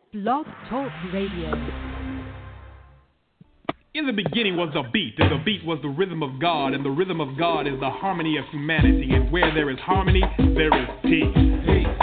Blog Talk Radio. In the beginning was the beat, and the beat was the rhythm of God, and the rhythm of God is the harmony of humanity, and where there is harmony, there is peace. Peace.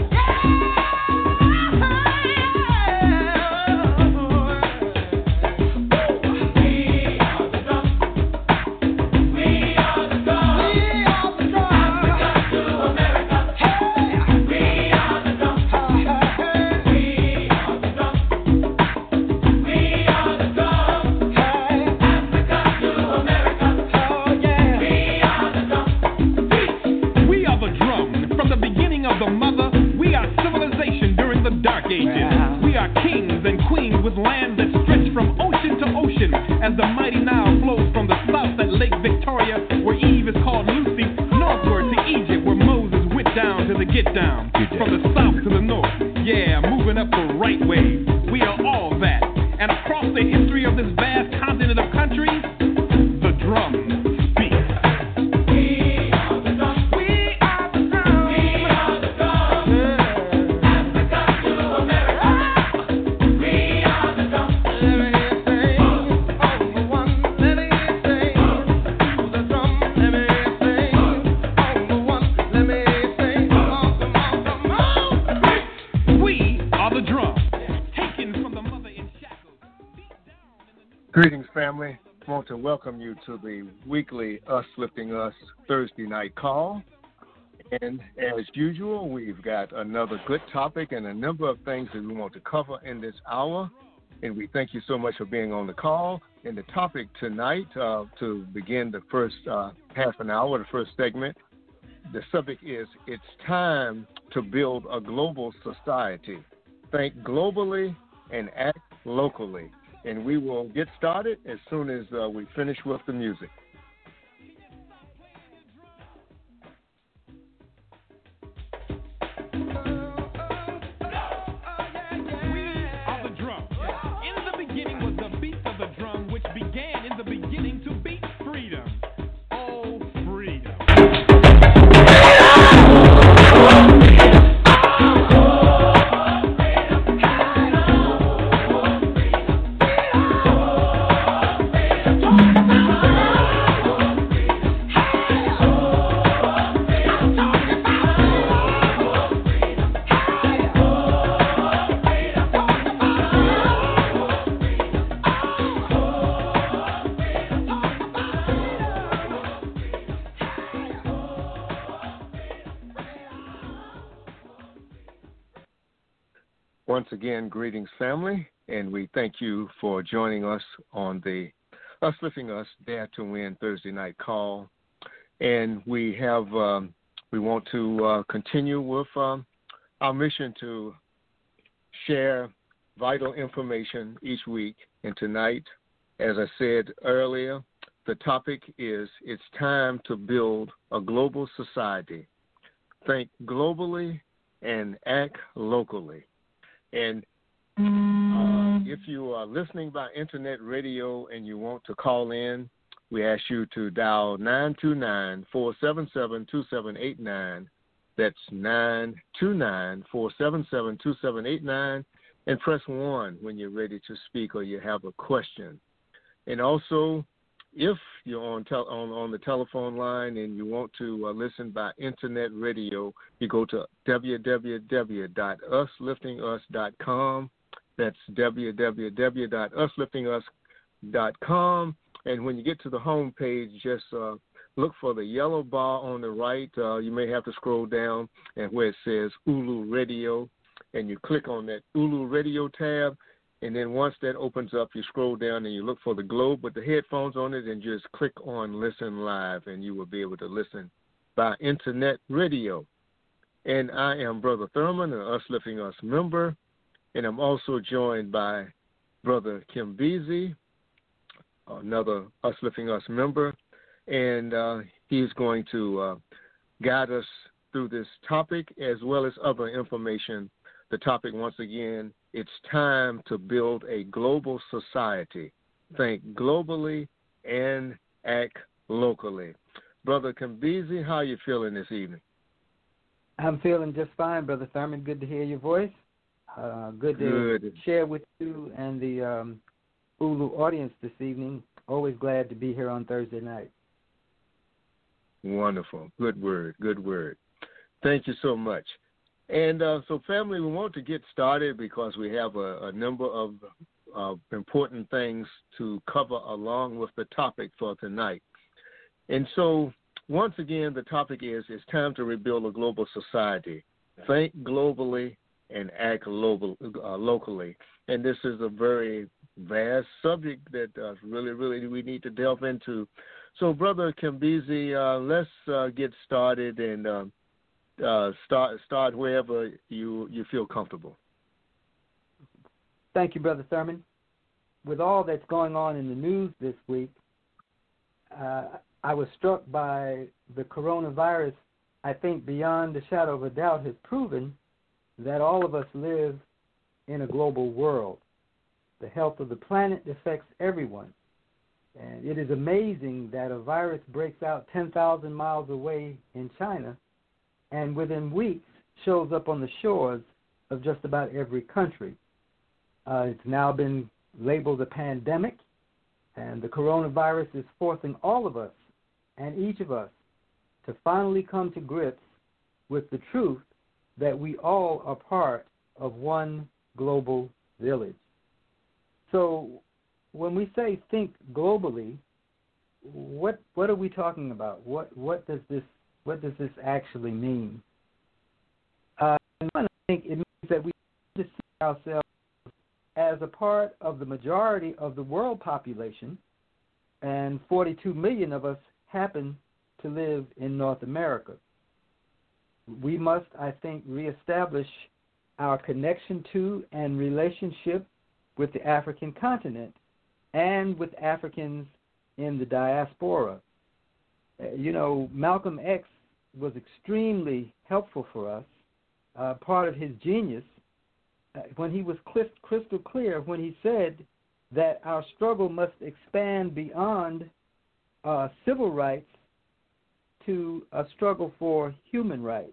As the mighty Nile flows from the south at Lake Victoria, where Eve is called Lucy, northward to Egypt, where Moses went down to the get down. From the south to the north, yeah, moving up the right way. We are all that. And across the history of this vast continent of countries, the drum. Greetings, family. I want to welcome you to the weekly Us Lifting Us Thursday night call. And as usual, we've got another good topic and a number of things that we want to cover in this hour. And we thank you so much for being on the call. And the topic tonight, to begin the first half an hour, the first segment, the subject is, it's time to build a global society. Think globally and act locally. And we will get started as soon as we finish with the music. Once again, greetings, family, and we thank you for joining us on the Us Lifting Us Dare to Win Thursday night call. And we want to continue with our mission to share vital information each week. And tonight, as I said earlier, the topic is, it's time to build a global society. Think globally and act locally. And if you are listening by internet radio and you want to call in, we ask you to dial 929-477-2789. That's 929-477-2789, and press 1 when you're ready to speak or you have a question. And also, if you're on the telephone line and you want to listen by internet radio, you go to www.usliftingus.com. That's www.usliftingus.com. And when you get to the home page, just look for the yellow bar on the right. You may have to scroll down and where it says Ulu Radio, and you click on that Ulu Radio tab. And then once that opens up, you scroll down and you look for the globe with the headphones on it and just click on Listen Live, and you will be able to listen by internet radio. And I am Brother Thurman, an Us Lifting Us member, and I'm also joined by Brother Kim Beasy, another Us Lifting Us member, and he's going to guide us through this topic as well as other information. The topic, once again, it's time to build a global society. Think globally and act locally. Brother Kambezi, how are you feeling this evening? I'm feeling just fine, Brother Thurman. Good to hear your voice. Good to share with you and the Ulu audience this evening. Always glad to be here on Thursday night. Wonderful. Good word. Good word. Thank you so much. And so, family, we want to get started because we have a number of important things to cover along with the topic for tonight. And so, once again, the topic is it's time to rebuild a global society. Think globally and act locally. And this is a very vast subject that really we need to delve into. So, Brother Kambezi, let's get started and start wherever you feel comfortable. Thank you, Brother Thurman. With all that's going on in the news this week, I was struck by the coronavirus. I think beyond a shadow of a doubt has proven that all of us live in a global world. The health of the planet affects everyone. And it is amazing that a virus breaks out 10,000 miles away in China and within weeks shows up on the shores of just about every country. It's now been labeled a pandemic, and the coronavirus is forcing all of us and each of us to finally come to grips with the truth that we all are part of one global village. So when we say think globally, what are we talking about? What does this actually mean? I think it means that we need to see ourselves as a part of the majority of the world population, and 42 million of us happen to live in North America. We must, I think, reestablish our connection to and relationship with the African continent and with Africans in the diaspora. Malcolm X was extremely helpful for us. Part of his genius, when he was crystal clear when he said that our struggle must expand beyond civil rights to a struggle for human rights.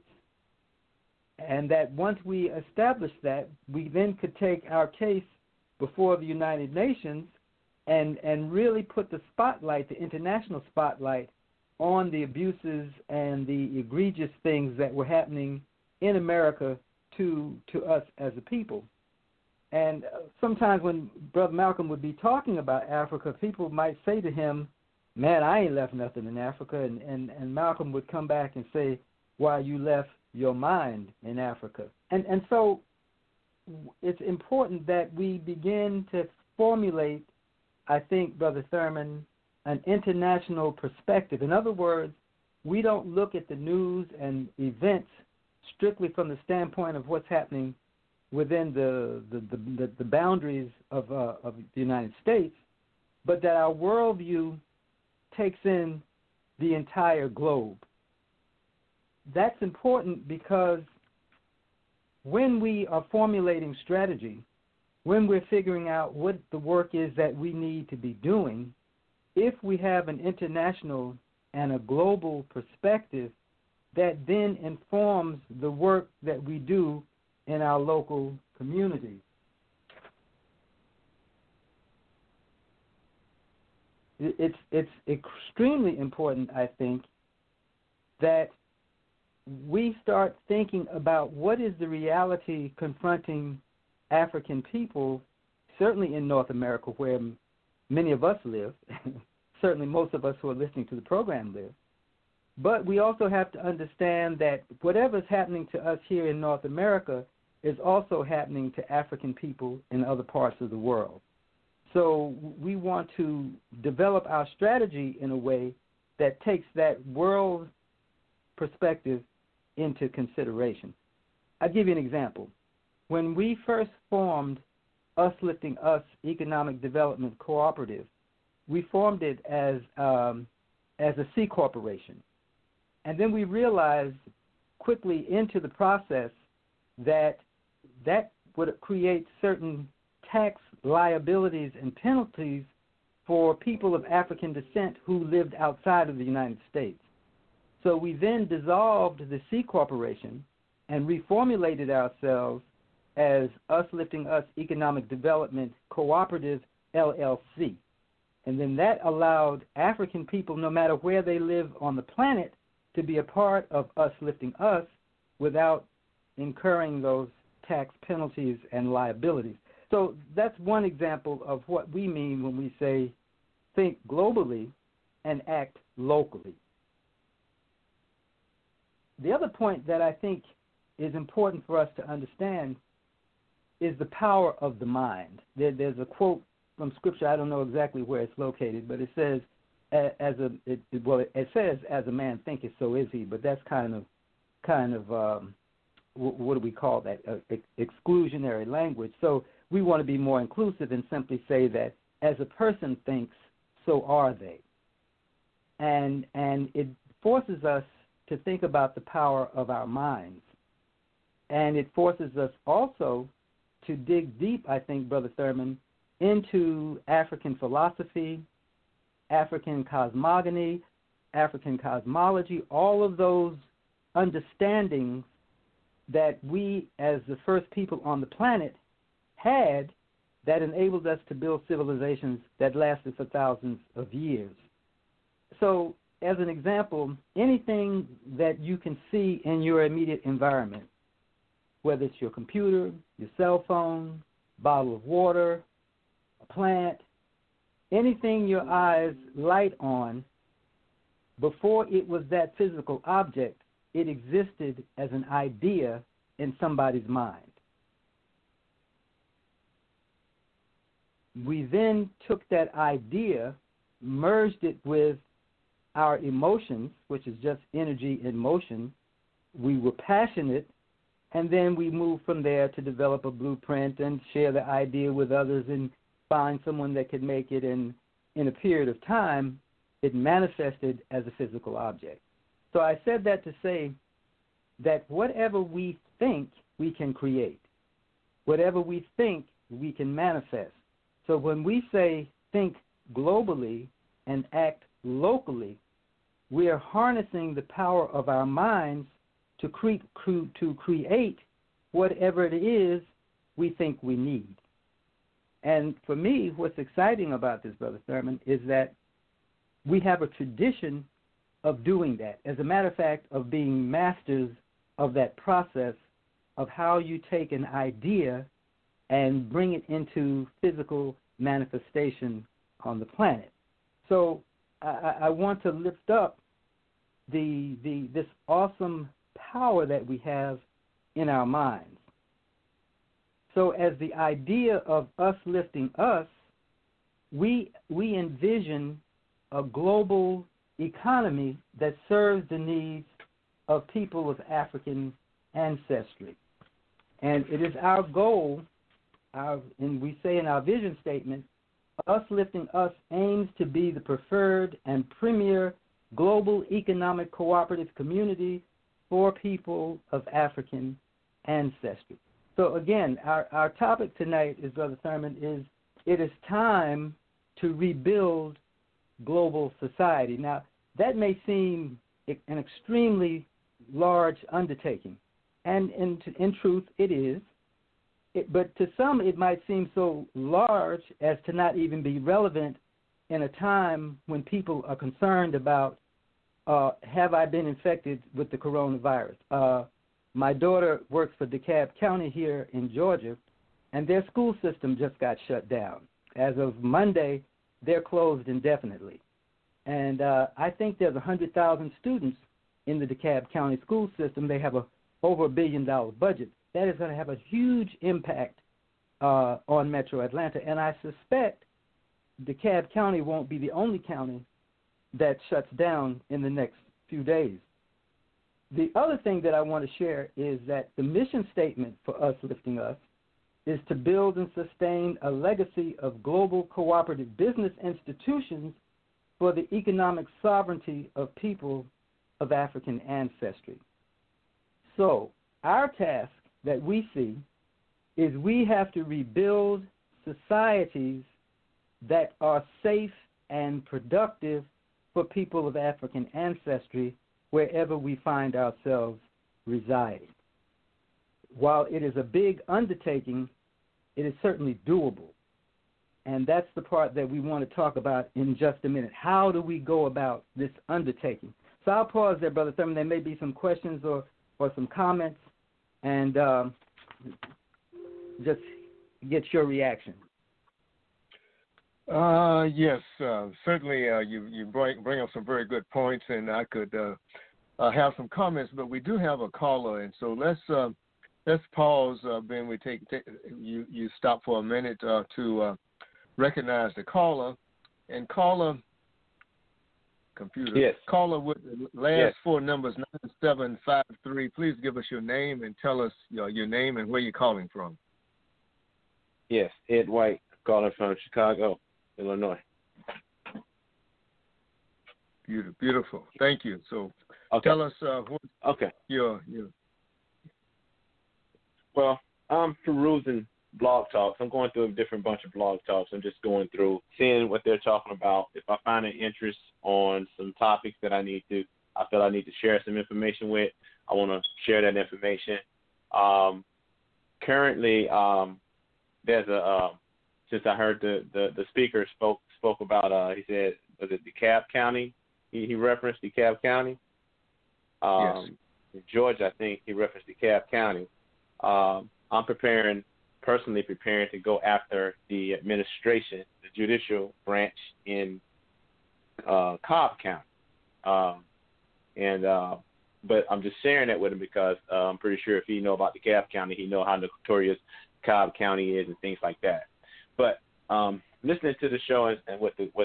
And that once we establish that, we then could take our case before the United Nations and really put the spotlight, the international spotlight, on the abuses and the egregious things that were happening in America to us as a people. And sometimes when Brother Malcolm would be talking about Africa, people might say to him, "Man, I ain't left nothing in Africa." And Malcolm would come back and say, "Why, you left your mind in Africa." And so it's important that we begin to formulate, I think, Brother Thurman, an international perspective. In other words, we don't look at the news and events strictly from the standpoint of what's happening within the boundaries of the United States, but that our worldview takes in the entire globe. That's important because when we are formulating strategy, when we're figuring out what the work is that we need to be doing, if we have an international and a global perspective, that then informs the work that we do in our local communities. It's extremely important, I think, that we start thinking about what is the reality confronting African people, certainly in North America where many of us live, certainly most of us who are listening to the program live. But we also have to understand that whatever's happening to us here in North America is also happening to African people in other parts of the world. So we want to develop our strategy in a way that takes that world perspective into consideration. I'll give you an example. When we first formed Us Lifting Us Economic Development Cooperative, we formed it as a C corporation. And then we realized quickly into the process that would create certain tax liabilities and penalties for people of African descent who lived outside of the United States. So we then dissolved the C corporation and reformulated ourselves as Us Lifting Us Economic Development Cooperative, LLC. And then that allowed African people, no matter where they live on the planet, to be a part of Us Lifting Us without incurring those tax penalties and liabilities. So that's one example of what we mean when we say think globally and act locally. The other point that I think is important for us to understand is the power of the mind. There's a quote from Scripture, I don't know exactly where it's located, but it says, it says, as a man thinketh, so is he, but that's kind of what do we call that, exclusionary language. So we want to be more inclusive and simply say that as a person thinks, so are they. And it forces us to think about the power of our minds. And it forces us also to dig deep, I think, Brother Thurman, into African philosophy, African cosmogony, African cosmology, all of those understandings that we as the first people on the planet had that enabled us to build civilizations that lasted for thousands of years. So, as an example, anything that you can see in your immediate environment, whether it's your computer, your cell phone, bottle of water, a plant, anything your eyes light on, before it was that physical object, it existed as an idea in somebody's mind. We then took that idea, merged it with our emotions, which is just energy in motion. We were passionate, and then we moved from there to develop a blueprint and share the idea with others and find someone that could make it. And in a period of time, it manifested as a physical object. So I said that to say that whatever we think, we can create. Whatever we think, we can manifest. So when we say think globally and act locally, we are harnessing the power of our minds to create whatever it is we think we need. And for me, what's exciting about this, Brother Thurman, is that we have a tradition of doing that. As a matter of fact, of being masters of that process of how you take an idea and bring it into physical manifestation on the planet. So I want to lift up this awesome power that we have in our minds. So as the idea of Us Lifting Us, we envision a global economy that serves the needs of people of African ancestry. And it is our goal, and we say in our vision statement, Us Lifting Us aims to be the preferred and premier global economic cooperative community for people of African ancestry. So again, our topic tonight is, Brother Thurman, is it is time to rebuild global society. Now, that may seem an extremely large undertaking, and in truth, it is. But to some, it might seem so large as to not even be relevant in a time when people are concerned about, have I been infected with the coronavirus? My daughter works for DeKalb County here in Georgia, and their school system just got shut down. As of Monday, they're closed indefinitely. And I think there's 100,000 students in the DeKalb County school system. They have over $1 billion budget. That is going to have a huge impact on Metro Atlanta. And I suspect DeKalb County won't be the only county that shuts down in the next few days. The other thing that I want to share is that the mission statement for Us Lifting Us is to build and sustain a legacy of global cooperative business institutions for the economic sovereignty of people of African ancestry. So our task that we see is we have to rebuild societies that are safe and productive for people of African ancestry wherever we find ourselves residing. while it is a big undertaking, it is certainly doable. And that's the part that we want to talk about in just a minute. How do we go about this undertaking? So I'll pause there, Brother Thurman. There may be some questions or some comments, and just get your reaction. Yes, certainly you bring up some very good points, and I could have some comments, but we do have a caller, and so let's pause, Ben. We take you stop for a minute to recognize the caller, and caller, computer, yes, caller with the last four numbers 9753. Please give us your name and tell us your name and where you're calling from. Yes, Ed White, calling from Chicago, Illinois. Beautiful. Thank you. So tell us what your. Well, I'm perusing blog talks. I'm going through a different bunch of blog talks. I'm just going through, seeing what they're talking about. If I find an interest on some topics that I feel I need to share some information with, I want to share that information. Currently, there's since I heard the speaker spoke about, he said, was it DeKalb County? He referenced DeKalb County. Yes. In Georgia, I think he referenced DeKalb County. I'm personally preparing to go after the administration, the judicial branch in Cobb County. But I'm just sharing that with him because I'm pretty sure if he know about DeKalb County, he know how notorious Cobb County is and things like that. But listening to the show and what the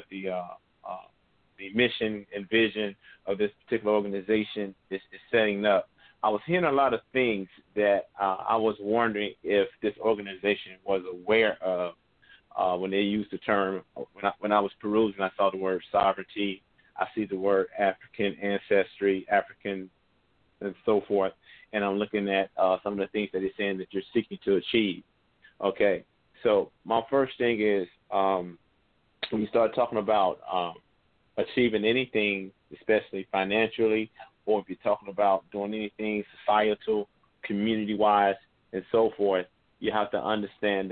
mission and vision of this particular organization is setting up, I was hearing a lot of things that I was wondering if this organization was aware of when they used the term. When I was perusing, I saw the word sovereignty. I see the word African ancestry, African, and so forth. And I'm looking at some of the things that they're saying that you're seeking to achieve. Okay, so my first thing is when you start talking about achieving anything, especially financially, or if you're talking about doing anything societal, community-wise, and so forth, you have to understand the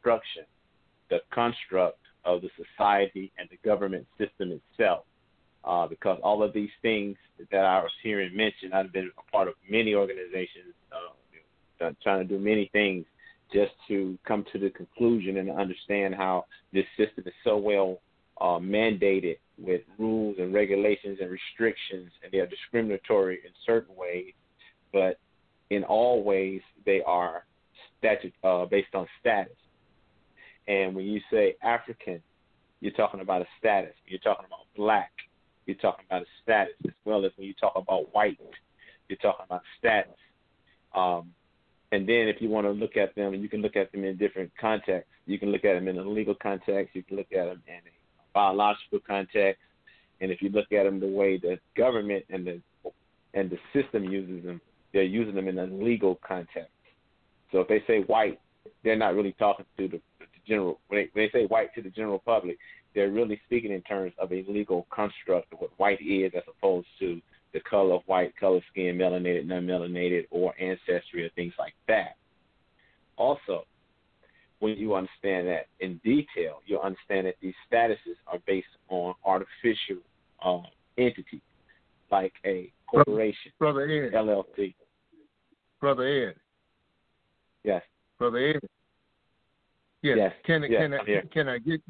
construct of the society and the government system itself. Because all of these things that I was hearing mentioned, I've been a part of many organizations, trying to do many things just to come to the conclusion and understand how this system is so well mandated with rules and regulations and restrictions, and they are discriminatory in certain ways, but in all ways they are based on status. And when you say African, you're talking about a status. You're talking about black, you're talking about a status, as well as when you talk about white, you're talking about status. And then if you want to look at them, you can look at them in different contexts. You can look at them in a legal context. You can look at them in a biological context. And if you look at them the way the government and the system uses them, they're using them in a legal context. So if they say white, they're not really talking to the general. When they say white to the general public, they're really speaking in terms of a legal construct of what white is, as opposed to the color of white, color skin, melanated, non-melanated, or ancestry, or things like that. Also, when you understand that in detail, you'll understand that these statuses are based on artificial entities, like a corporation, Brother Ed. LLC. Brother Ed. Yes. Brother Ed. Yes. Can I get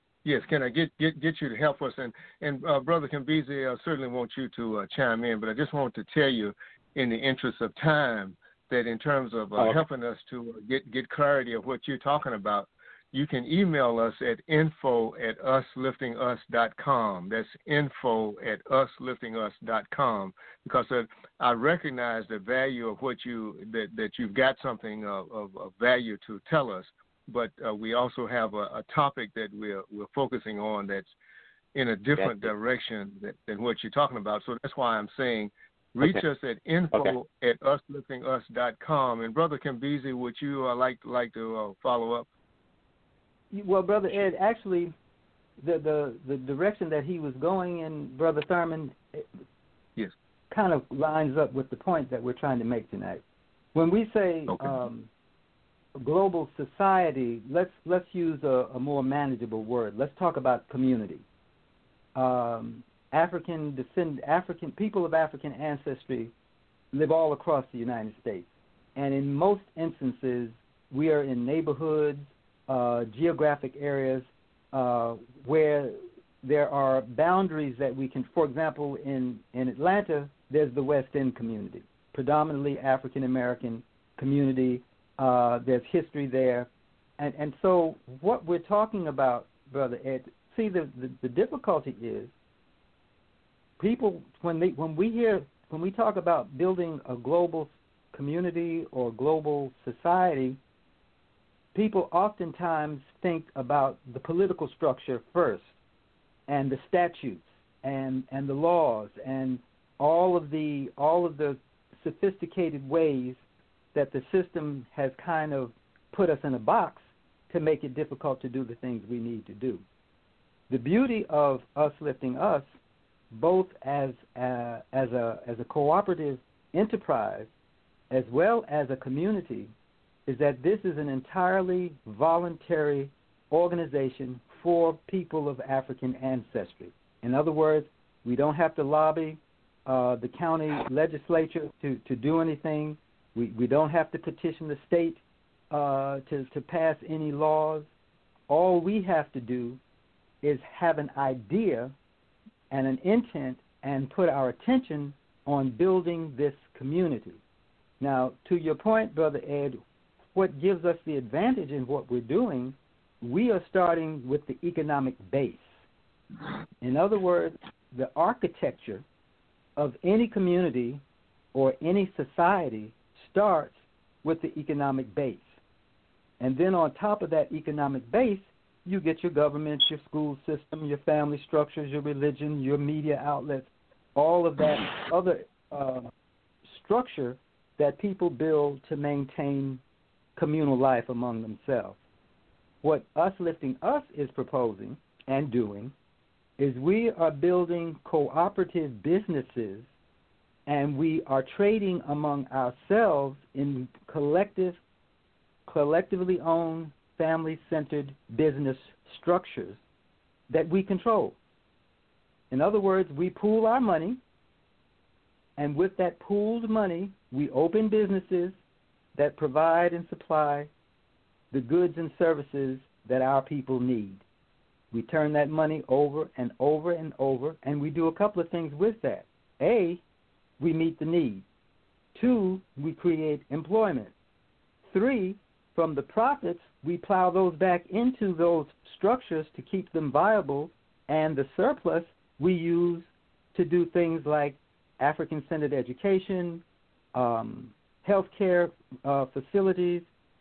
you to help us? And Brother Kambezi, I certainly want you to chime in, but I just want to tell you, in the interest of time, that in terms of helping us to get clarity of what you're talking about, you can email us at info@usliftingus.com. That's info@usliftingus.com, because I recognize the value of what that you've got something of value to tell us. But we also have a topic that we're focusing on that's in a different direction than what you're talking about. So that's why I'm saying reach us at info@usliftingus.com. And Brother Kambezi, would you like to follow up? Well, Brother Ed, actually, the direction that he was going in, Brother Thurman, yes, kind of lines up with the point that we're trying to make tonight. When we say global society, let's use a more manageable word. Let's talk about community. African people of African ancestry live all across the United States, and in most instances, we are in neighborhoods, geographic areas where there are boundaries that we can. For example, in Atlanta, there's the West End community, predominantly African American community. There's history there, and so what we're talking about, Brother Ed. See, the difficulty is people when we talk about building a global community or global society, people oftentimes think about the political structure first, and the statutes and the laws and all of the sophisticated ways that the system has kind of put us in a box to make it difficult to do the things we need to do. The beauty of Us Lifting Us, both as a cooperative enterprise as well as a community, is that this is an entirely voluntary organization for people of African ancestry. In other words, we don't have to lobby the county legislature to do anything. We don't have to petition the state to pass any laws. All we have to do is have an idea and an intent and put our attention on building this community. Now, to your point, Brother Ed, what gives us the advantage in what we're doing, we are starting with the economic base. In other words, the architecture of any community or any society starts with the economic base. And then on top of that economic base, you get your government, your school system, your family structures, your religion, your media outlets, all of that other structure that people build to maintain communal life among themselves. What Us Lifting Us is proposing and doing is we are building cooperative businesses, and we are trading among ourselves in collectively owned, family-centered business structures that we control. In other words, we pool our money, and with that pooled money, we open businesses that provide and supply the goods and services that our people need. We turn that money over and over and over, and we do a couple of things with that. A, we meet the need. 2, we create employment. 3, from the profits, we plow those back into those structures to keep them viable, and the surplus we use to do things like African-centered education, healthcare facilities,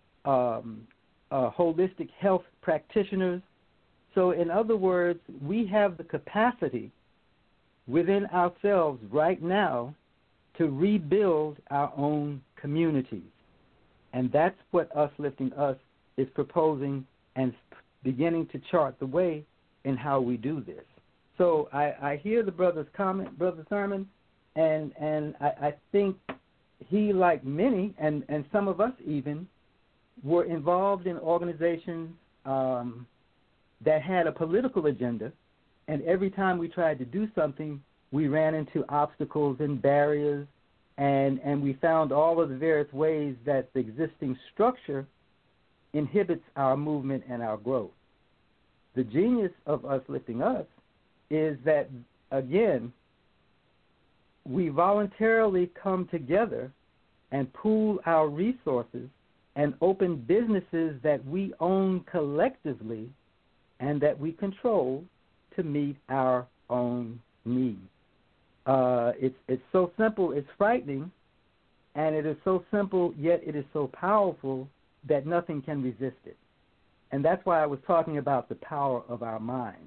holistic health practitioners. So in other words, we have the capacity within ourselves right now to rebuild our own communities. And that's what Us Lifting Us is proposing and beginning to chart the way in how we do this. So I hear the brother's comment, Brother Thurman, and I think he, like many, and some of us even, were involved in organizations that had a political agenda, and every time we tried to do something, we ran into obstacles and barriers, and we found all of the various ways that the existing structure inhibits our movement and our growth. The genius of Us Lifting Us is that, again, we voluntarily come together and pool our resources and open businesses that we own collectively and that we control to meet our own needs. It's so simple, it's frightening, and it is so simple, yet it is so powerful that nothing can resist it. And that's why I was talking about the power of our mind.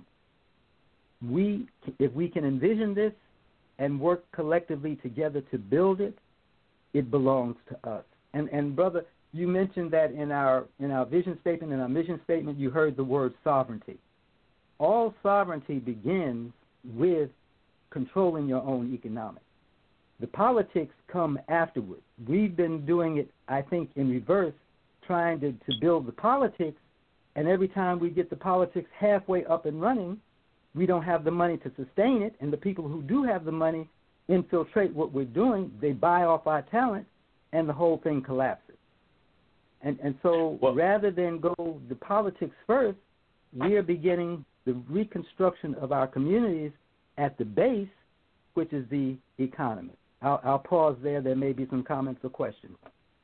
If we can envision this and work collectively together to build it, it belongs to us. And brother, you mentioned that in our vision statement, in our mission statement, you heard the word sovereignty. All sovereignty begins with controlling your own economics. The politics come afterwards. We've been doing it, I think, in reverse, trying to build the politics, and every time we get the politics halfway up and running, we don't have the money to sustain it, and the people who do have the money infiltrate what we're doing. They buy off our talent, and the whole thing collapses. And so rather than go the politics first, we are beginning the reconstruction of our communities at the base, which is the economy. I'll pause there. There may be some comments or questions.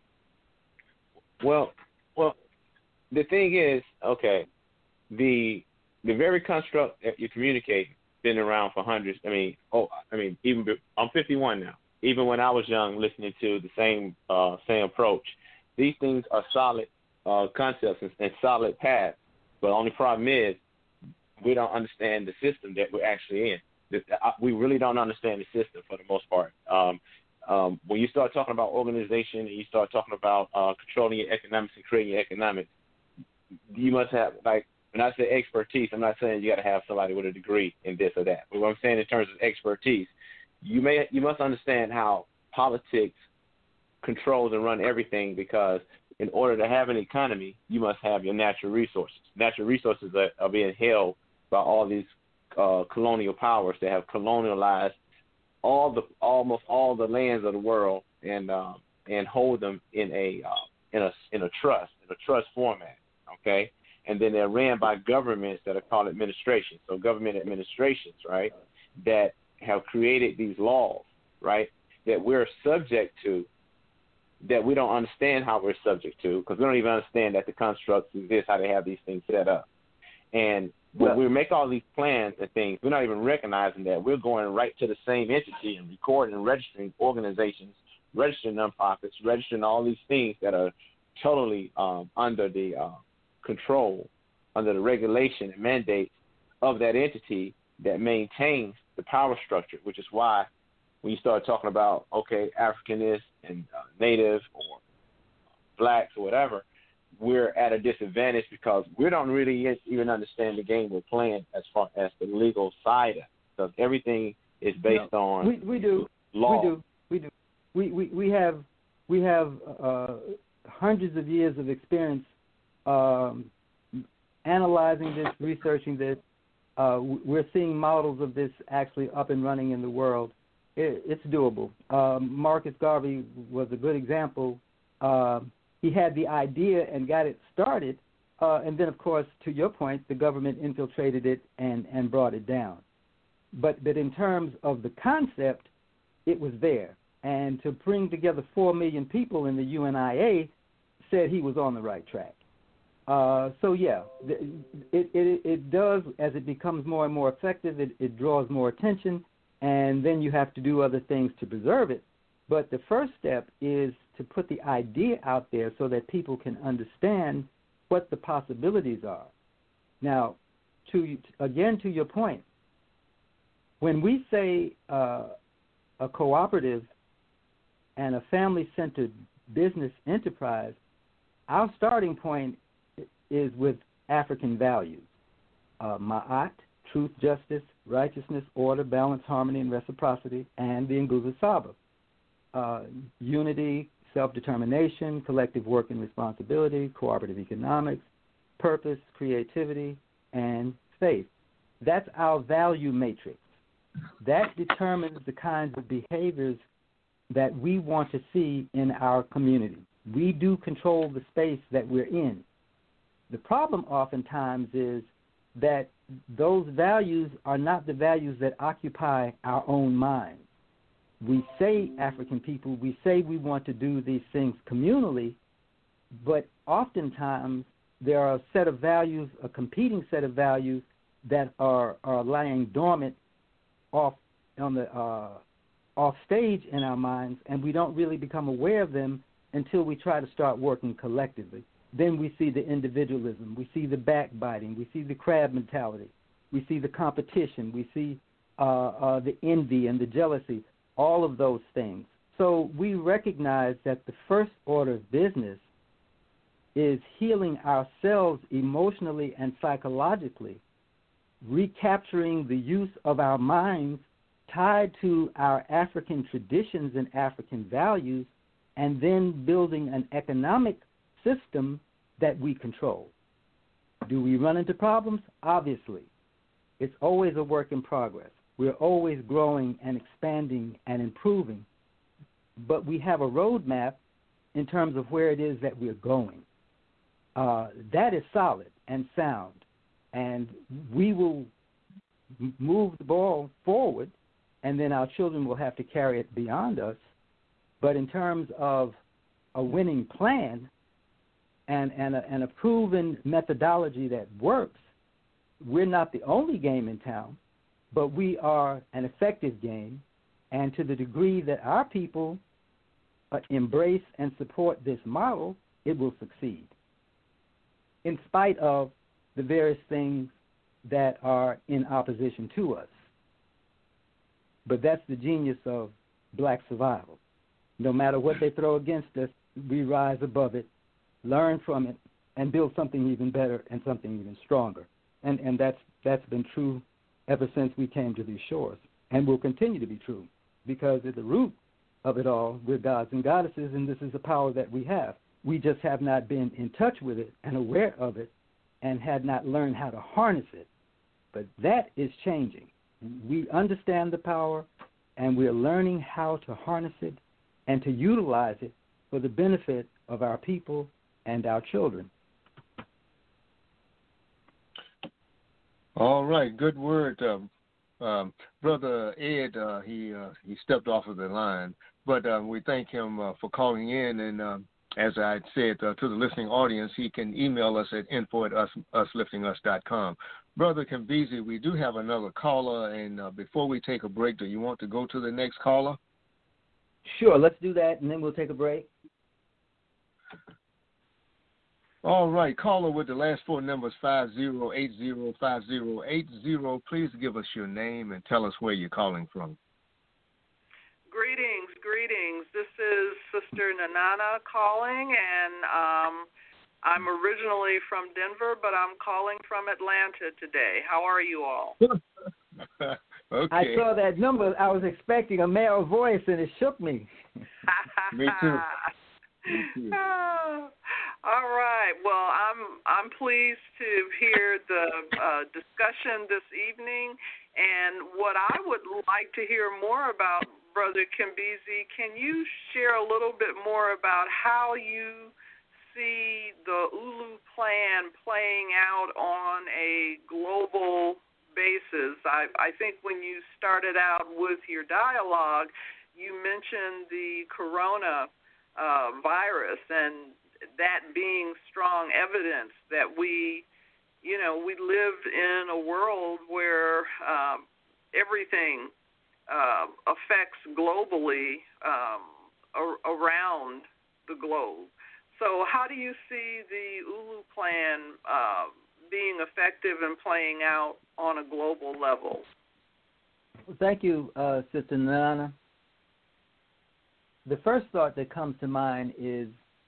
Well, the thing is, okay, the very construct that you communicate been around for hundreds. Even I'm 51 now. Even when I was young, listening to the same approach, these things are solid concepts and solid paths. But the only problem is we don't understand the system that we're actually in. We really don't understand the system for the most part. When you start talking about organization and you start talking about controlling your economics and creating your economics, you must have, like, when I say expertise, I'm not saying you got to have somebody with a degree in this or that. But what I'm saying in terms of expertise, you must understand how politics controls and run everything, because in order to have an economy, you must have your natural resources. Natural resources are being held by all these colonial powers that have colonialized almost all the lands of the world and hold them in a trust format. Okay, and then they're ran by governments that are called administrations. So government administrations, right, that have created these laws, right, that we're subject to, that we don't understand how we're subject to, because we don't even understand that the constructs exist, how they have these things set up. And when we make all these plans and things, we're not even recognizing that we're going right to the same entity and recording and registering organizations, registering nonprofits, registering all these things that are totally under the control, under the regulation and mandate of that entity that maintains the power structure, which is why when you start talking about, okay, Africanists and Native or blacks or whatever, we're at a disadvantage because we don't really even understand the game we're playing as far as the legal side of it, because everything is based on we do. law. We do. We have hundreds of years of experience analyzing this, researching this. We're seeing models of this actually up and running in the world. It's doable. Marcus Garvey was a good example. He had the idea and got it started, and then, of course, to your point, the government infiltrated it and brought it down. But in terms of the concept, it was there. And to bring together 4 million people in the UNIA said he was on the right track. So, yeah, it does, as it becomes more and more effective, it draws more attention, and then you have to do other things to preserve it. But the first step is to put the idea out there so that people can understand what the possibilities are. Now, to your point, when we say a cooperative and a family-centered business enterprise, our starting point is with African values. Ma'at, truth, justice, righteousness, order, balance, harmony, and reciprocity, and the Nguzo Saba. Unity, self-determination, collective work and responsibility, cooperative economics, purpose, creativity, and faith. That's our value matrix. That determines the kinds of behaviors that we want to see in our community. We do control the space that we're in. The problem oftentimes is that those values are not the values that occupy our own minds. We say, African people, we say we want to do these things communally, but oftentimes there are a set of values, a competing set of values that are lying dormant off stage in our minds, and we don't really become aware of them until we try to start working collectively. Then we see the individualism, we see the backbiting, we see the crab mentality, we see the competition, we see the envy and the jealousy, all of those things. So we recognize that the first order of business is healing ourselves emotionally and psychologically, recapturing the use of our minds tied to our African traditions and African values, and then building an economic system that we control. Do we run into problems? Obviously. It's always a work in progress. We're always growing and expanding and improving. But we have a roadmap in terms of where it is that we're going. That is solid and sound. And we will move the ball forward, and then our children will have to carry it beyond us. But in terms of a winning plan and a proven methodology that works, we're not the only game in town, but we are an effective game. And to the degree that our people embrace and support this model, it will succeed, in spite of the various things that are in opposition to us. But that's the genius of black survival. No matter what they throw against us, we rise above it, learn from it, and build something even better and something even stronger. And that's been true ever since we came to these shores, and will continue to be true, because at the root of it all, we're gods and goddesses, and this is the power that we have. We just have not been in touch with it and aware of it, and had not learned how to harness it. But that is changing. We understand the power, and we're learning how to harness it and to utilize it for the benefit of our people and our children. All right, good word. Brother Ed, he stepped off of the line, but we thank him for calling in, and as I said to the listening audience, he can email us at info@usliftingus.com. Brother Kimbezi, we do have another caller, and before we take a break, do you want to go to the next caller? Sure, let's do that, and then we'll take a break. All right, caller with the last four numbers, 5080, 5080. Please give us your name and tell us where you're calling from. Greetings. This is Sister Nanana calling, and I'm originally from Denver, but I'm calling from Atlanta today. How are you all? Okay. I saw that number. I was expecting a male voice, and it shook me. Me too. All right. Well, I'm pleased to hear the discussion this evening, and what I would like to hear more about, Brother Kimbezi, can you share a little bit more about how you see the ULU plan playing out on a global basis? I think when you started out with your dialogue, you mentioned the corona virus, and that being strong evidence that we live in a world where everything affects globally around the globe. So how do you see the ULU plan being effective and playing out on a global level? Well, thank you, Sister Nana. The first thought that comes to mind is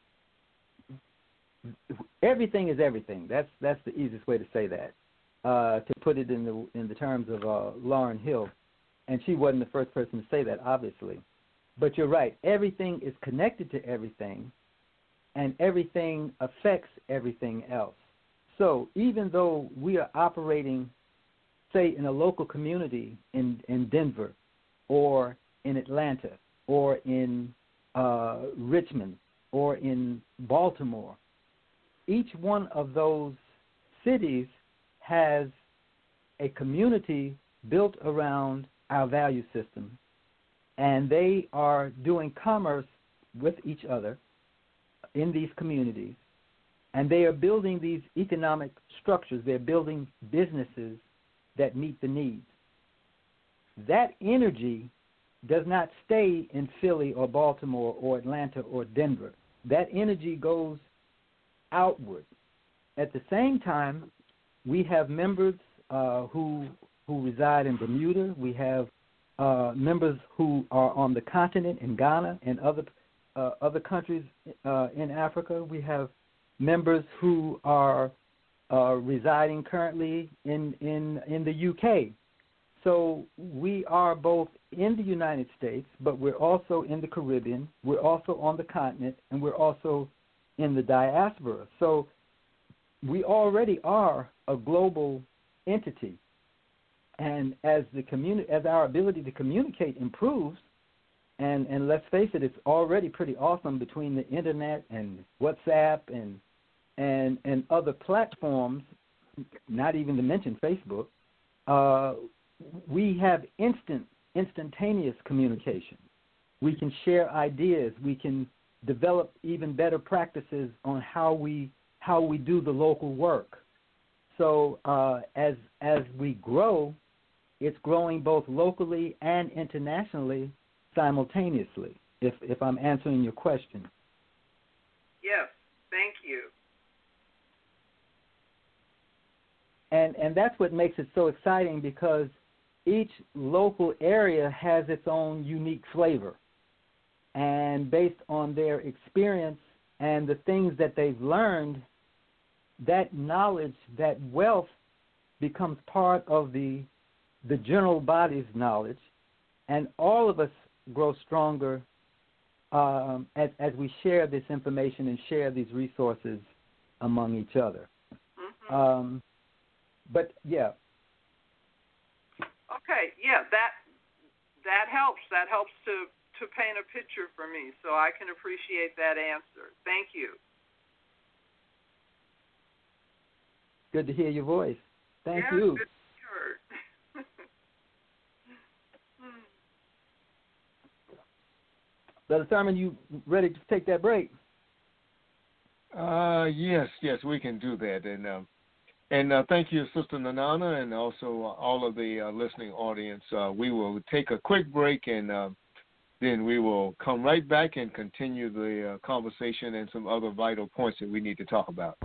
everything is everything. That's the easiest way to say that. To put it in the terms of Lauryn Hill, and she wasn't the first person to say that, obviously. But you're right. Everything is connected to everything, and everything affects everything else. So even though we are operating, say, in a local community in Denver or in Atlanta or in Richmond or in Baltimore, each one of those cities has a community built around our value system, and they are doing commerce with each other in these communities, and they are building these economic structures. They're building businesses that meet the needs. That energy does not stay in Philly or Baltimore or Atlanta or Denver. That energy goes outward. At the same time, we have members who reside in Bermuda. We have members who are on the continent in Ghana and other countries in Africa. We have members who are residing currently in the UK. So we are both in the United States, but we're also in the Caribbean, we're also on the continent, and we're also in the diaspora. So we already are a global entity. And as our ability to communicate improves, and let's face it, it's already pretty awesome between the internet and WhatsApp and other platforms, not even to mention Facebook, we have instantaneous communication. We can share ideas. We can develop even better practices on how we do the local work. So as we grow, it's growing both locally and internationally simultaneously, if I'm answering your question. Yes, thank you. And that's what makes it so exciting, because each local area has its own unique flavor. And based on their experience and the things that they've learned, that knowledge, that wealth becomes part of the general body's knowledge, and all of us grow stronger as we share this information and share these resources among each other. Mm-hmm. But yeah. Okay, yeah, that helps. That helps to paint a picture for me, so I can appreciate that answer. Thank you. Good to hear your voice. Thank you. you. Good to hear. Brother Thurman, you ready to take that break? Yes, we can do that. And thank you, Sister Nanana, and also all of the listening audience. We will take a quick break, and then we will come right back and continue the conversation and some other vital points that we need to talk about.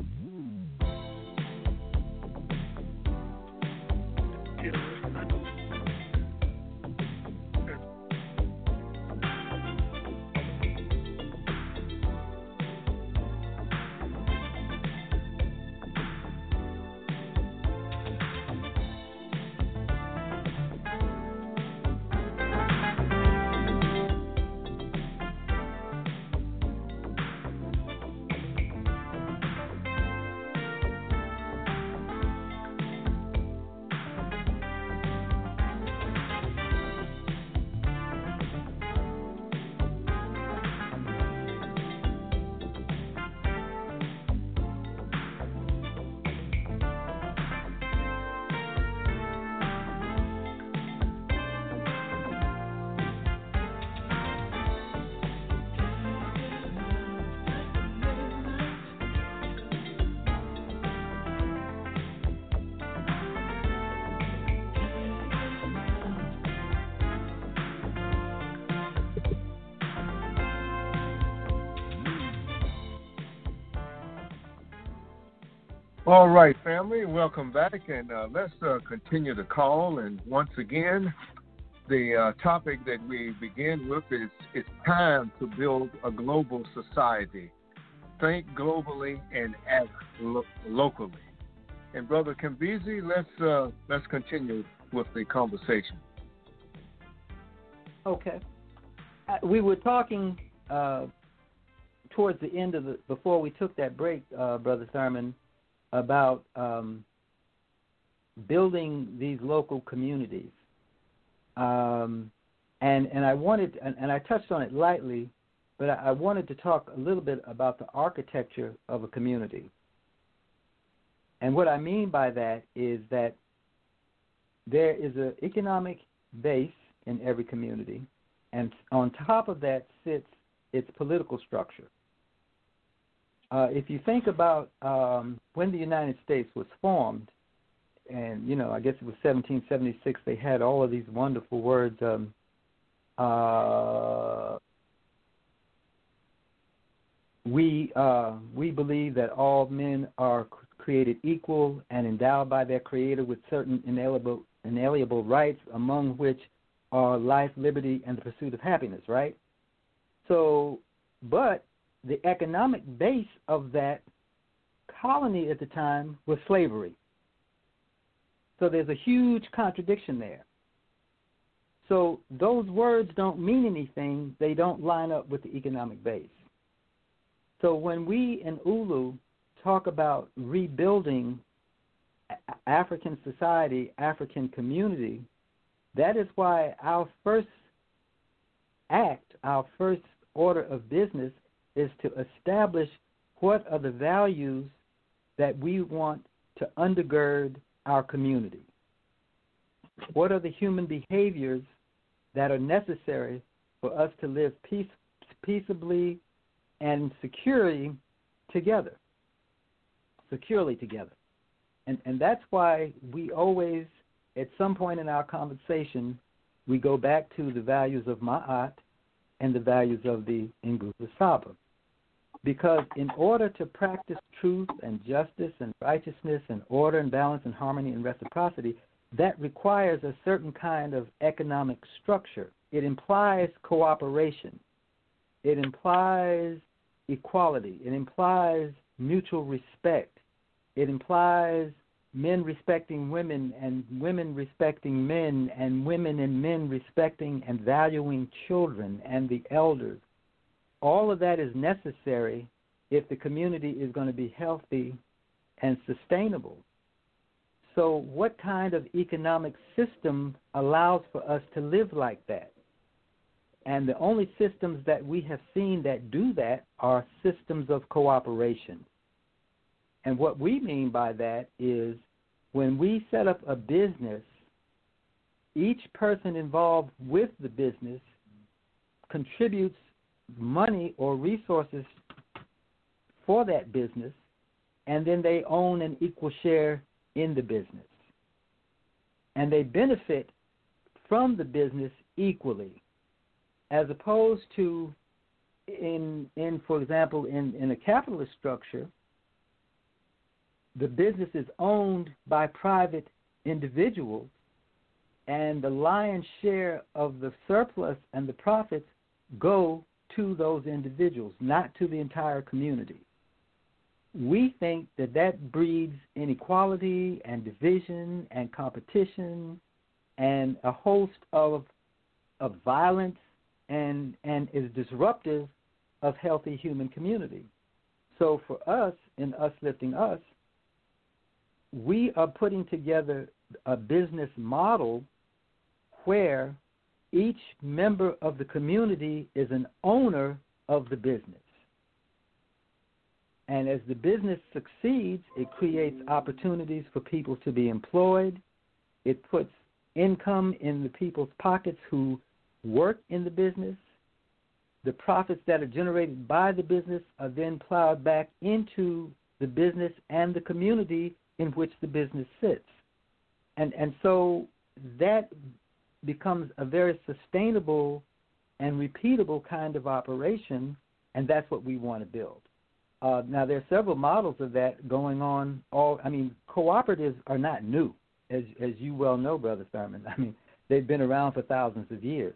All right, family, welcome back, and let's continue the call. And once again, the topic that we begin with is it's time to build a global society. Think globally and act locally. And Brother Kambezi, let's continue with the conversation. Okay. We were talking towards the end of before we took that break, Brother Thurman, about building these local communities, and I wanted, and I touched on it lightly, but I wanted to talk a little bit about the architecture of a community. And what I mean by that is that there is an economic base in every community, and on top of that sits its political structure. If you think about when the United States was formed, and, I guess it was 1776, they had all of these wonderful words. We believe that all men are created equal and endowed by their Creator with certain inalienable rights, among which are life, liberty, and the pursuit of happiness, right? So, but the economic base of that colony at the time was slavery. So there's a huge contradiction there. So those words don't mean anything. They don't line up with the economic base. So when we in ULU talk about rebuilding African society, African community, that is why our first act, our first order of business is to establish what are the values that we want to undergird our community. What are the human behaviors that are necessary for us to live peaceably and securely together. And that's why we always, at some point in our conversation, we go back to the values of Ma'at and the values of the Nguzo Saba. Because in order to practice truth and justice and righteousness and order and balance and harmony and reciprocity, that requires a certain kind of economic structure. It implies cooperation. It implies equality. It implies mutual respect. It implies men respecting women and women respecting men and women and men respecting and valuing children and the elders. All of that is necessary if the community is going to be healthy and sustainable. So what kind of economic system allows for us to live like that? And the only systems that we have seen that do that are systems of cooperation. And what we mean by that is when we set up a business, each person involved with the business contributes money or resources for that business, and then they own an equal share in the business. And they benefit from the business equally, as opposed to, for example, in a capitalist structure, the business is owned by private individuals, and the lion's share of the surplus and the profits go to those individuals, not to the entire community. We think that that breeds inequality and division and competition and a host of violence and is disruptive of healthy human community. So for us, in Us Lifting Us, we are putting together a business model where each member of the community is an owner of the business. And as the business succeeds, it creates opportunities for people to be employed. It puts income in the people's pockets who work in the business. The profits that are generated by the business are then plowed back into the business and the community in which the business sits. And so that becomes a very sustainable and repeatable kind of operation, and that's what we want to build. Now, there are several models of that going on. Cooperatives are not new, as you well know, Brother Thurman. I mean, they've been around for thousands of years.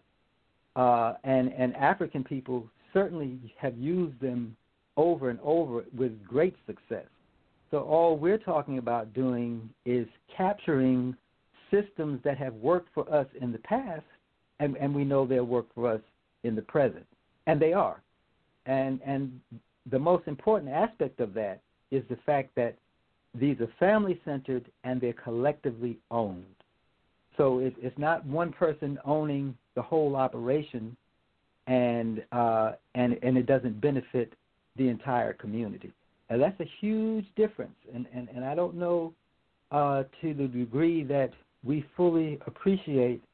And African people certainly have used them over and over with great success. So all we're talking about doing is capturing systems that have worked for us in the past, and we know they'll work for us in the present. And they are. And the most important aspect of that is the fact that these are family-centered and they're collectively owned. So it's not one person owning the whole operation, and it doesn't benefit the entire community. And that's a huge difference, and I don't know to the degree that we fully appreciate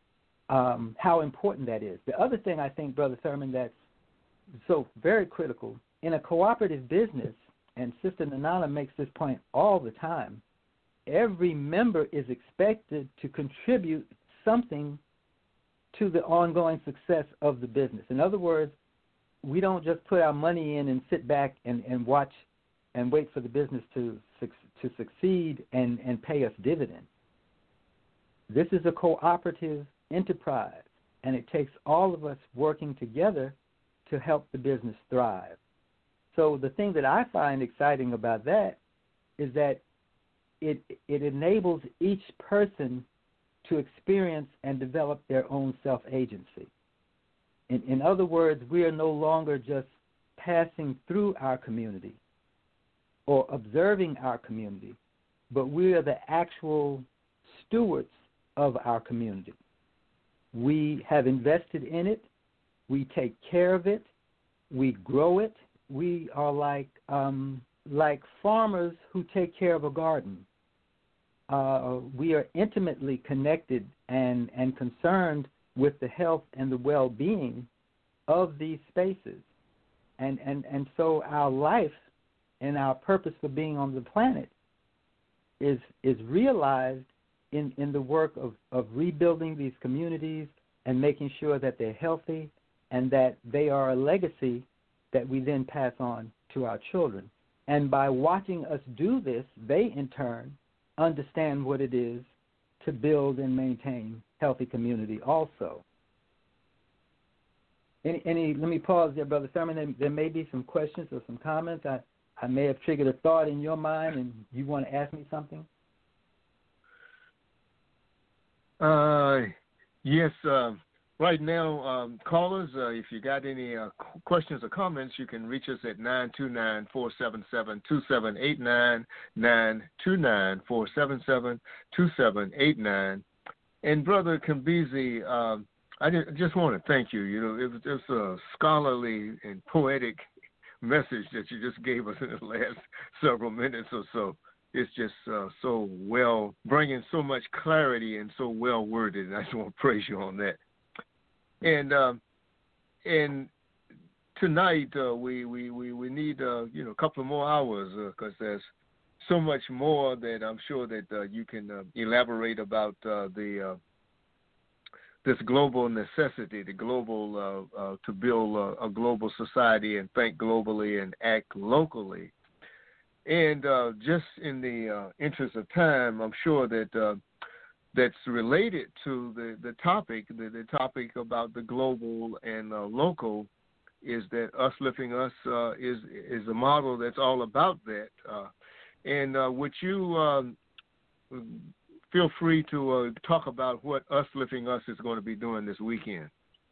how important that is. The other thing I think, Brother Thurman, that's so very critical, in a cooperative business, and Sister Nanana makes this point all the time, every member is expected to contribute something to the ongoing success of the business. In other words, we don't just put our money in and sit back and watch and wait for the business to succeed and pay us dividends. This is a cooperative enterprise, and it takes all of us working together to help the business thrive. So the thing that I find exciting about that is that it enables each person to experience and develop their own self-agency. In other words, we are no longer just passing through our community or observing our community, but we are the actual stewards of our community. We have invested in it. We take care of it. We grow it. We are like farmers who take care of a garden. We are intimately connected and concerned with the health and the well-being of these spaces. And so our life and our purpose for being on the planet is realized in the work of rebuilding these communities and making sure that they're healthy and that they are a legacy that we then pass on to our children. And by watching us do this, they in turn understand what it is to build and maintain healthy community also. Let me pause there, Brother Thurman. There may be some questions or some comments. I may have triggered a thought in your mind, and you want to ask me something? Yes. Right now, callers, if you got any questions or comments, you can reach us at 929-477-2789, 929-477-2789. And Brother Kimbezi, I just want to thank you. You know, it was just a scholarly and poetic message that you just gave us in the last several minutes or so. It's just so well, bringing so much clarity and so well worded, and I just want to praise you on that. And tonight we need a couple of more hours because there's so much more that I'm sure that you can elaborate about this global necessity, the global to build a global society and think globally and act locally. And just in the interest of time, I'm sure that that's related to the topic. The topic about the global and local is that Us Lifting Us is a model that's all about that. And would you feel free to talk about what Us Lifting Us is going to be doing this weekend?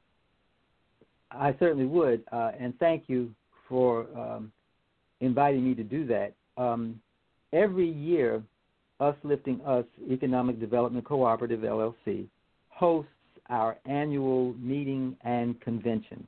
I certainly would, and thank you for inviting me to do that. Every year, Us Lifting Us Economic Development Cooperative, LLC, hosts our annual meeting and convention.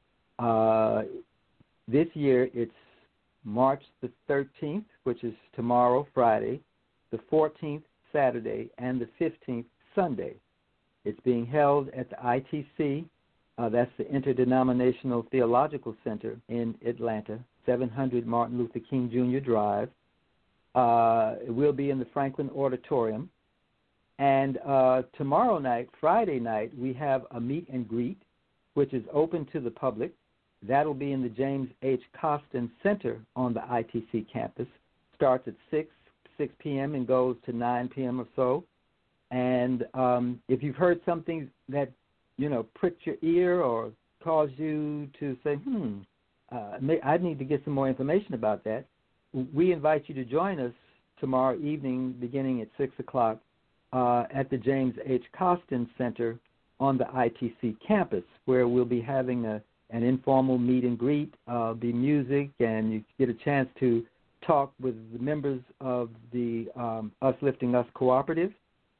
This year, it's March the 13th, which is tomorrow, Friday, the 14th, Saturday, and the 15th, Sunday. It's being held at the ITC, that's the Interdenominational Theological Center in Atlanta, 700 Martin Luther King Jr. Drive. It will be in the Franklin Auditorium. And tomorrow night, Friday night, we have a meet and greet, which is open to the public. That'll be in the James H. Costin Center on the ITC campus. Starts at 6 p.m. and goes to 9 p.m. or so. And if you've heard something that, pricked your ear or caused you to say, I need to get some more information about that, we invite you to join us tomorrow evening beginning at 6 o'clock at the James H. Costin Center on the ITC campus, where we'll be having an informal meet and greet, be music, and you get a chance to talk with the members of the Us Lifting Us Cooperative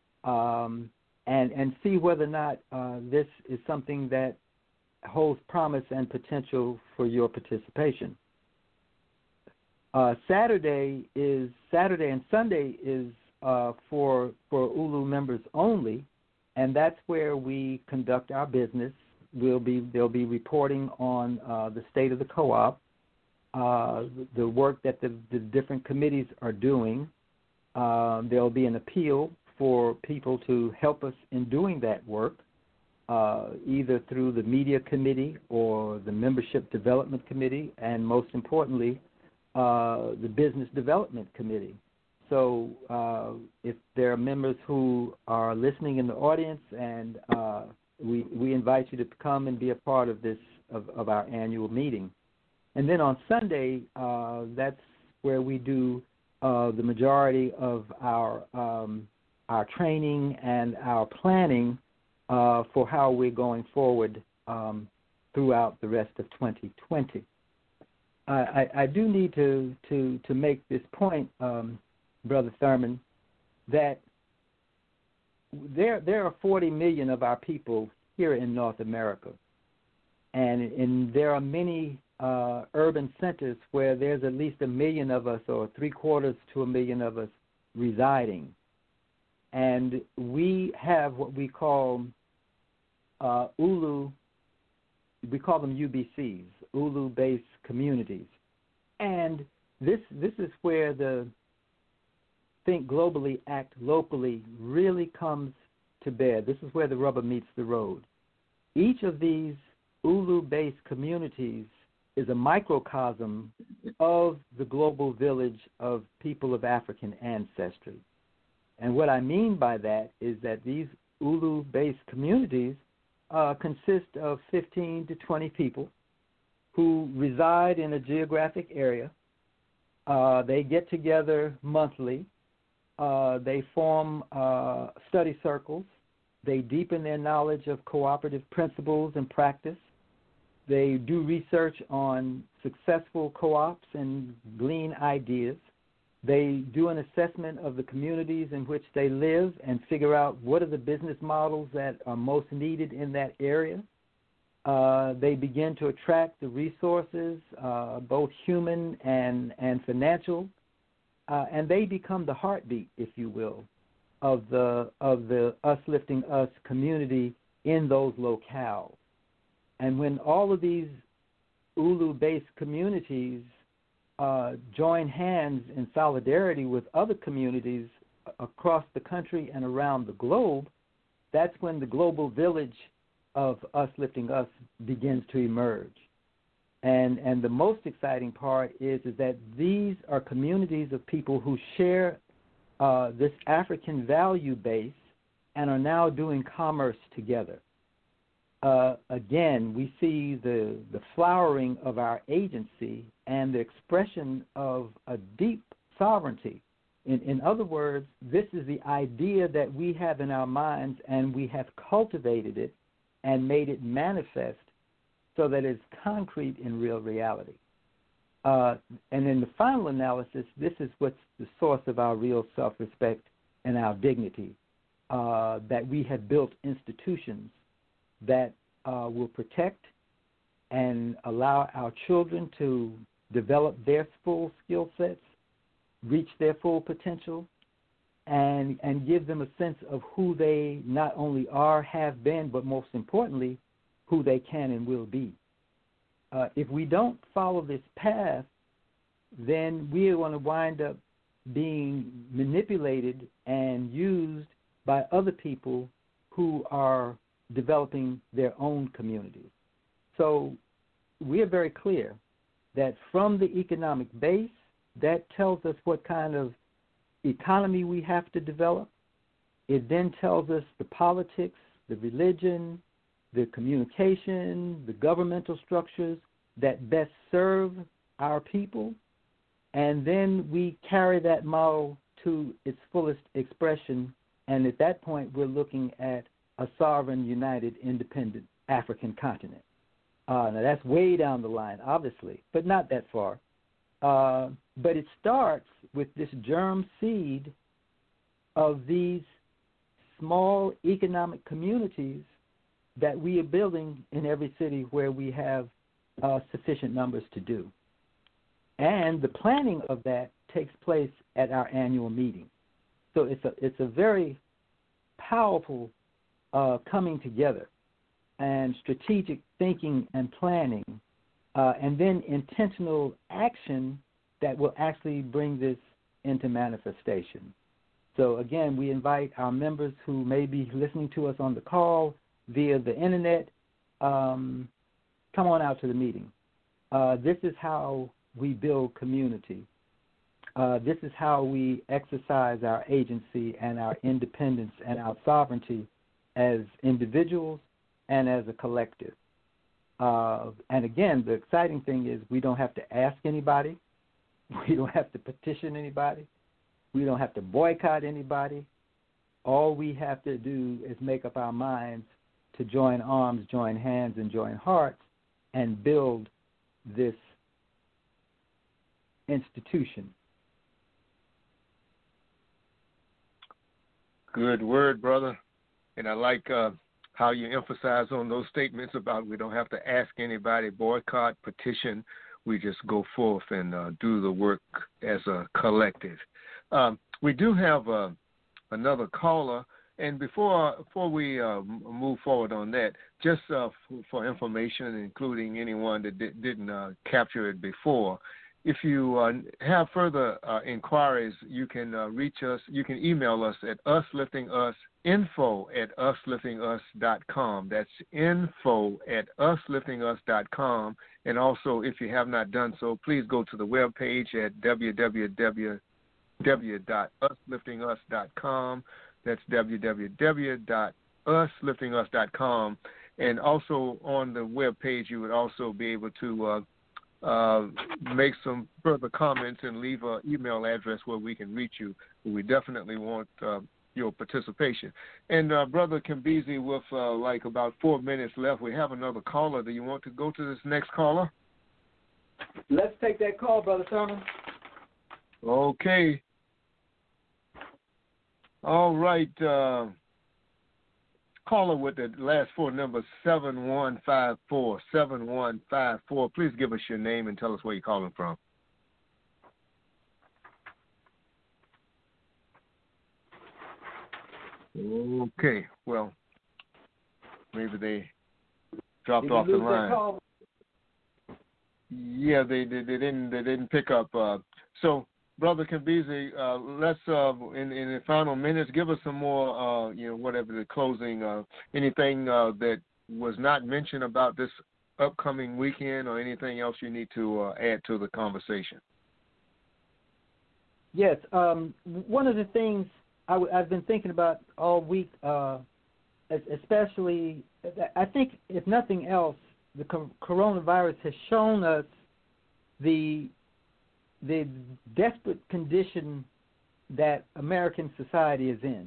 and see whether or not this is something that holds promise and potential for your participation. Saturday and Sunday is for ULU members only, and that's where we conduct our business. They'll be reporting on the state of the co-op, the work that the different committees are doing. There'll be an appeal for people to help us in doing that work, either through the media committee or the membership development committee, and most importantly, the business development committee. So if there are members who are listening in the audience, and we invite you to come and be a part of this, of our annual meeting. And then on Sunday, that's where we do the majority of our our training and our planning for how we're going forward throughout the rest of 2020. I do need to make this point, Brother Thurman, that there are 40 million of our people here in North America, and there are many urban centers where there's at least 1 million of us, or 3/4 to 1 million of us, residing. And we have what we call ULU, we call them UBCs, ULU-based communities. And this is where the Think Globally, Act Locally really comes to bear. This is where the rubber meets the road. Each of these ULU-based communities is a microcosm of the global village of people of African ancestry. And what I mean by that is that these ULU-based communities consist of 15 to 20 people who reside in a geographic area. They get together monthly. They form study circles. They deepen their knowledge of cooperative principles and practice. They do research on successful co-ops and glean ideas. They do an assessment of the communities in which they live and figure out what are the business models that are most needed in that area. They begin to attract the resources, both human and financial, and they become the heartbeat, if you will, of the Us Lifting Us community in those locales. And when all of these ULU-based communities join hands in solidarity with other communities across the country and around the globe, that's when the global village of Us Lifting Us begins to emerge. And the most exciting part is that these are communities of people who share this African value base and are now doing commerce together. Again, we see the flowering of our agency and the expression of a deep sovereignty. In other words, this is the idea that we have in our minds, and we have cultivated it and made it manifest so that it's concrete in real reality. And in the final analysis, this is what's the source of our real self-respect and our dignity, that we have built institutions that will protect and allow our children to develop their full skill sets, reach their full potential, and give them a sense of who they not only are, have been, but most importantly, who they can and will be. If we don't follow this path, then we are going to wind up being manipulated and used by other people who are developing their own communities. So we are very clear that from the economic base, that tells us what kind of economy we have to develop. It then tells us the politics, the religion, the communication, the governmental structures that best serve our people. And then we carry that model to its fullest expression. And at that point, we're looking at a sovereign, united, independent African continent. Now, that's way down the line, obviously, but not that far. But it starts with this germ seed of these small economic communities that we are building in every city where we have sufficient numbers to do. And the planning of that takes place at our annual meeting. So it's a very powerful coming together and strategic thinking and planning, and then intentional action that will actually bring this into manifestation. So again, we invite our members who may be listening to us on the call via the internet, come on out to the meeting. This is how we build community. This is how we exercise our agency and our independence and our sovereignty as individuals and as a collective. And again, the exciting thing is we don't have to ask anybody. We don't have to petition anybody. We don't have to boycott anybody. All we have to do is make up our minds to join arms, join hands, and join hearts and build this institution. Good word, brother. And I like how you emphasize on those statements about we don't have to ask anybody, boycott, petition. We just go forth and do the work as a collective. We do have another caller. And before we move forward on that, just for information, including anyone that didn't capture it before, if you have further inquiries, you can reach us. You can email us at usliftingus@usliftingus.com. That's info@usliftingus.com. And also, if you have not done so, please go to the webpage at www.usliftingus.com. That's www.usliftingus.com. And also on the webpage, you would also be able to make some further comments and leave an email address where we can reach you. We definitely want your participation. And Brother Kimbezi, with like about 4 minutes left, we have another caller. Do you want to go to this next caller? Let's take that call, Brother Thurman. Okay. All right. Caller with the last four numbers, 7154. 7154. Please give us your name and tell us where you're calling from. Okay. Well, maybe they dropped off the line. Yeah, they didn't pick up. So, Brother Kimbezi, let's in the final minutes give us some more, whatever the closing, anything that was not mentioned about this upcoming weekend, or anything else you need to add to the conversation. Yes, one of the things I've been thinking about all week, especially, I think if nothing else, the coronavirus has shown us the desperate condition that American society is in.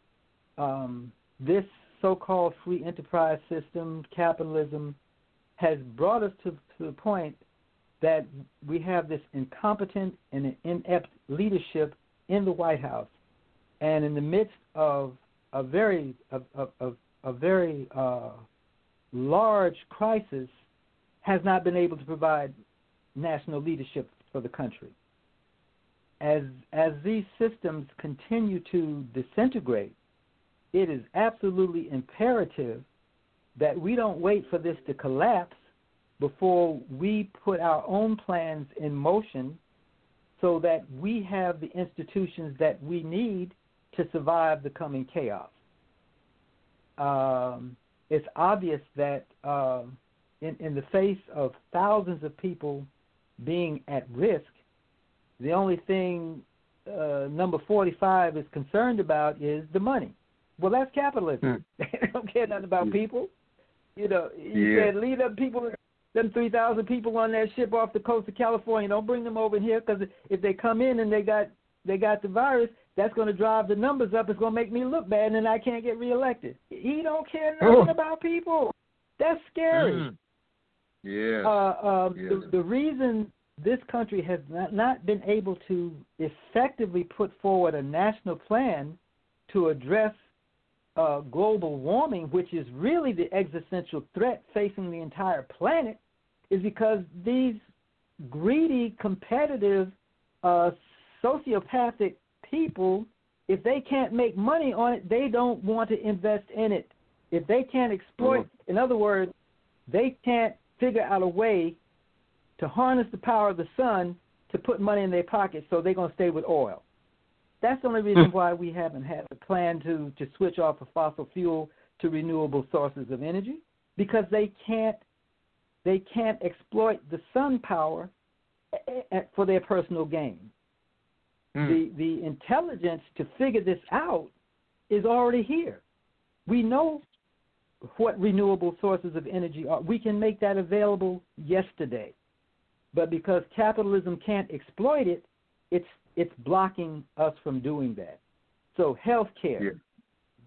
This so-called free enterprise system, capitalism, has brought us to the point that we have this incompetent and inept leadership in the White House, and in the midst of a very large crisis, has not been able to provide national leadership for the country. As these systems continue to disintegrate, it is absolutely imperative that we don't wait for this to collapse before we put our own plans in motion so that we have the institutions that we need to survive the coming chaos. It's obvious that in the face of thousands of people being at risk, the only thing number 45 is concerned about is the money. Well, that's capitalism. They don't care nothing about people. You said leave them people, them 3,000 people on that ship off the coast of California. Don't bring them over here, because if they come in and they got the virus, that's going to drive the numbers up. It's going to make me look bad, and then I can't get reelected. He don't care nothing about people. That's scary. The reason this country has not been able to effectively put forward a national plan to address global warming, which is really the existential threat facing the entire planet, is because these greedy, competitive, sociopathic people, if they can't make money on it, they don't want to invest in it. If they can't exploit, in other words, they can't figure out a way to harness the power of the sun to put money in their pockets, so they're going to stay with oil. That's the only reason why we haven't had a plan to switch off of fossil fuel to renewable sources of energy, because they can't exploit the sun power for their personal gain. The intelligence to figure this out is already here. We know what renewable sources of energy are. We can make that available yesterday. But because capitalism can't exploit it, it's blocking us from doing that. So healthcare,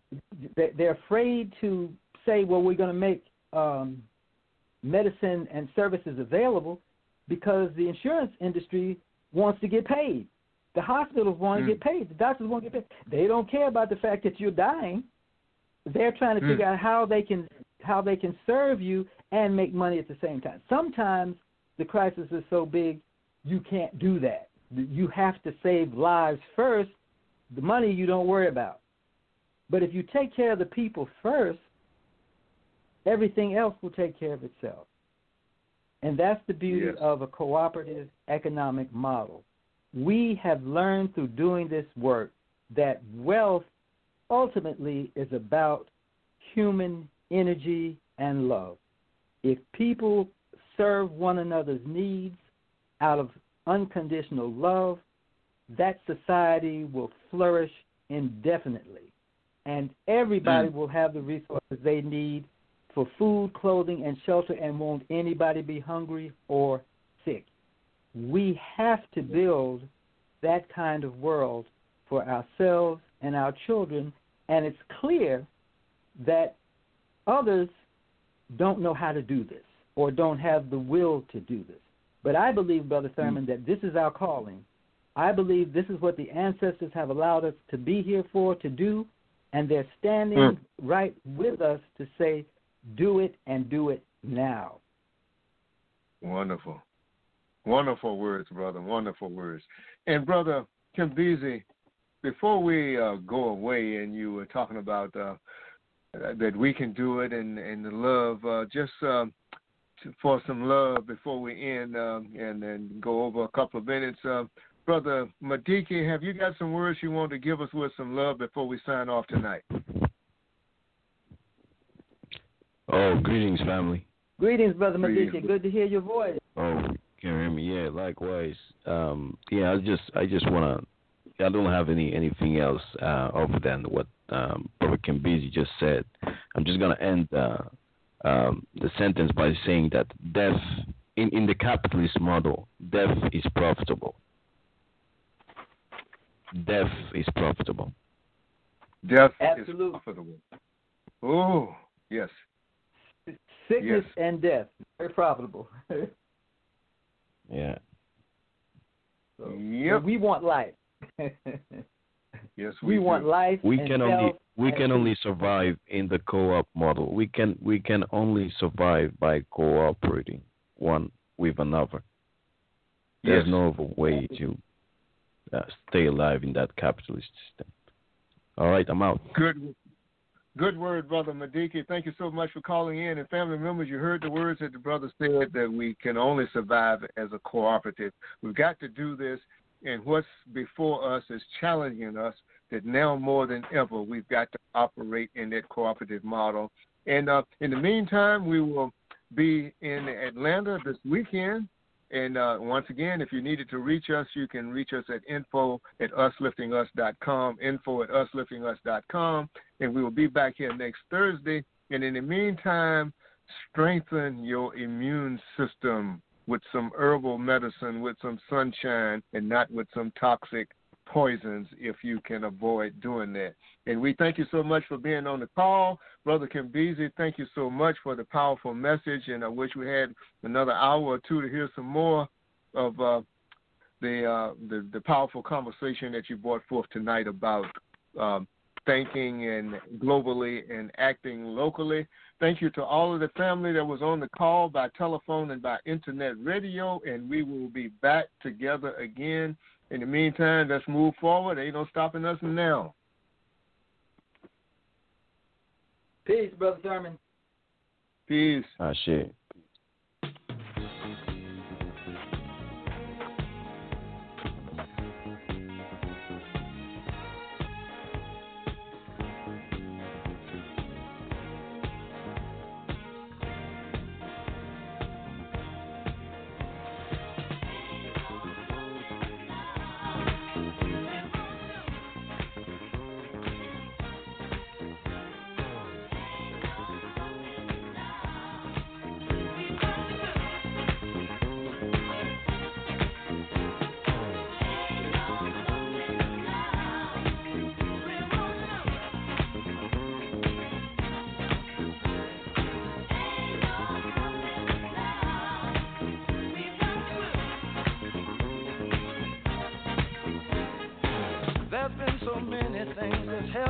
they're afraid to say, well, we're going to make medicine and services available because the insurance industry wants to get paid. The hospitals want to get paid. The doctors want to get paid. They don't care about the fact that you're dying. They're trying to figure out how they can serve you and make money at the same time. Sometimes the crisis is so big you can't do that. You have to save lives first. The money you don't worry about. But if you take care of the people first, everything else will take care of itself. And that's the beauty of a cooperative economic model. We have learned through doing this work that wealth ultimately is about human energy and love. If people serve one another's needs out of unconditional love, that society will flourish indefinitely. And everybody will have the resources they need for food, clothing, and shelter, and won't anybody be hungry or sick. We have to build that kind of world for ourselves and our children, and it's clear that others don't know how to do this or don't have the will to do this. But I believe, Brother Thurman, that this is our calling. I believe this is what the ancestors have allowed us to be here for, to do, and they're standing right with us to say, do it and do it now. Wonderful. Wonderful words, brother. Wonderful words. And, Brother Kimbezi, before we go away, and you were talking about that we can do it and the love, just for some love before we end and then go over a couple of minutes. Brother Madiki, have you got some words you want to give us with some love before we sign off tonight? Oh, greetings, family. Greetings, Brother Madiki. Good to hear your voice. Oh, can you hear me? Yeah, likewise. I just want to. I don't have anything else other than what Brother Kimbezi just said. I'm just gonna end the sentence by saying that death in the capitalist model, death is profitable. Death is profitable. Death Absolutely. is profitable. Oh, yes. Sickness and death, very profitable. Yeah. So we want life. Yes, we want life. We can only survive in the co-op model. We can only survive by cooperating one with another. There's no other way to stay alive in that capitalist system. All right, I'm out. Good word, Brother Madiki. Thank you so much for calling in. And family members, you heard the words that the brother said, that we can only survive as a cooperative. We've got to do this, and what's before us is challenging us that now more than ever we've got to operate in that cooperative model. And in the meantime, we will be in Atlanta this weekend. And once again, if you needed to reach us, you can reach us at info@usliftingus.com, info@usliftingus.com, and we will be back here next Thursday. And in the meantime, strengthen your immune system with some herbal medicine, with some sunshine, and not with some toxic poisons if you can avoid doing that. And we thank you so much for being on the call. Brother Kimbezi, thank you so much for the powerful message, and I wish we had another hour or two to hear some more of the powerful conversation that you brought forth tonight about thinking and globally and acting locally. Thank you to all of the family that was on the call by telephone and by internet radio, and we will be back together again. In the meantime, let's move forward. Ain't no stopping us now. Peace, Brother Thurman. Peace. Shit.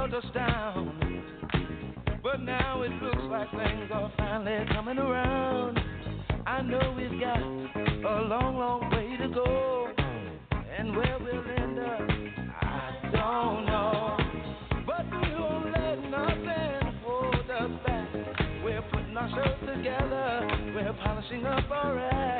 held us down. But now it looks like things are finally coming around. I know we've got a long, long way to go. And where we'll end up, I don't know. But we won't let nothing hold us back. We're putting ourselves together. We're polishing up our act.